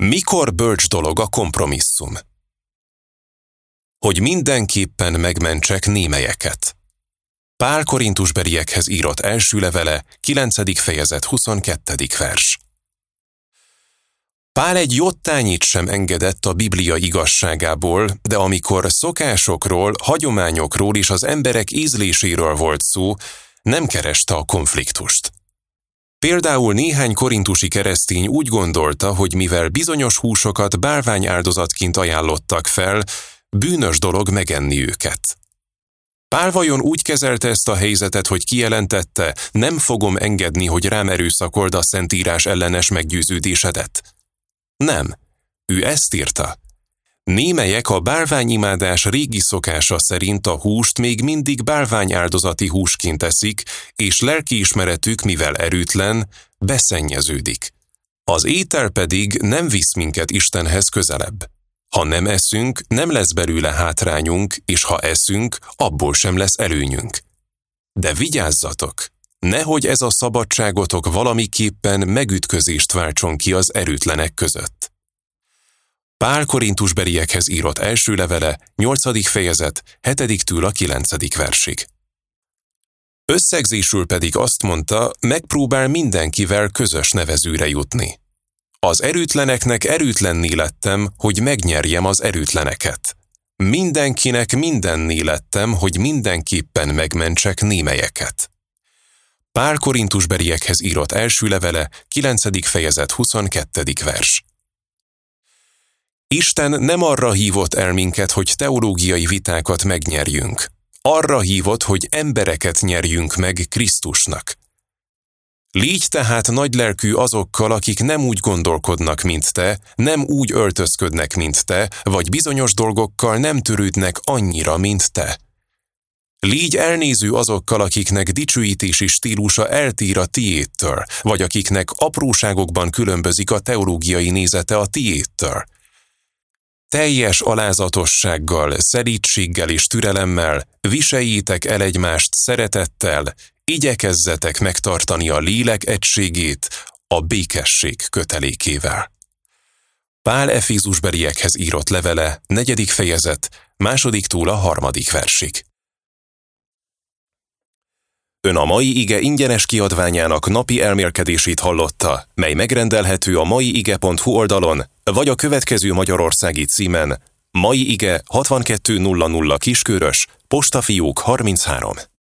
Mikor bölcs dolog a kompromisszum? Hogy mindenképpen megmentsek némelyeket. Pál Korintusbeliekhez írott első levele, 9. fejezet, 22. vers. Pál egy jottányit sem engedett a Biblia igazságából, de amikor szokásokról, hagyományokról és az emberek ízléséről volt szó, nem kereste a konfliktust. Például néhány korintusi keresztény úgy gondolta, hogy mivel bizonyos húsokat bálványáldozatként ajánlottak fel, bűnös dolog megenni őket. Pál vajon úgy kezelte ezt a helyzetet, hogy kijelentette, nem fogom engedni, hogy rám erőszakold a Szentírás ellenes meggyőződésedet? Nem. Ő ezt írta. Némelyek a bálványimádás régi szokása szerint a húst még mindig bálványáldozati húsként eszik, és lelkiismeretük, mivel erőtlen, beszennyeződik. Az étel pedig nem visz minket Istenhez közelebb. Ha nem eszünk, nem lesz belőle hátrányunk, és ha eszünk, abból sem lesz előnyünk. De vigyázzatok! Nehogy ez a szabadságotok valamiképpen megütközést váltson ki az erőtlenek között. Pál Korintusbeliekhez írott első levele, 8. fejezet, 7-től a 9. versig. Összegzésül pedig azt mondta, megpróbál mindenkivel közös nevezőre jutni. Az erőtleneknek erőtlenné lettem, hogy megnyerjem az erőtleneket. Mindenkinek mindenné lettem, hogy mindenképpen megmentsek némelyeket. Pál Korintusbeliekhez írott első levele, 9. fejezet, 22. vers. Isten nem arra hívott el minket, hogy teológiai vitákat megnyerjünk. Arra hívott, hogy embereket nyerjünk meg Krisztusnak. Légy tehát nagylelkű azokkal, akik nem úgy gondolkodnak, mint te, nem úgy öltözködnek, mint te, vagy bizonyos dolgokkal nem törődnek annyira, mint te. Légy elnéző azokkal, akiknek dicsőítési stílusa eltér a tiédtől, vagy akiknek apróságokban különbözik a teológiai nézete a tiédtől. Teljes alázatossággal, szelídséggel és türelemmel viseljétek el egymást szeretettel, igyekezzetek megtartani a lélek egységét a békesség kötelékével. Pál Efézusbeliekhez írott levele, 4. fejezet, 2-től a 3. versig. Ön a mai ige ingyenes kiadványának napi elmélkedését hallotta, mely megrendelhető a maiige.hu oldalon, vagy a következő magyarországi címen: Mai Ige 6200 Kiskörös, Postafiók 33.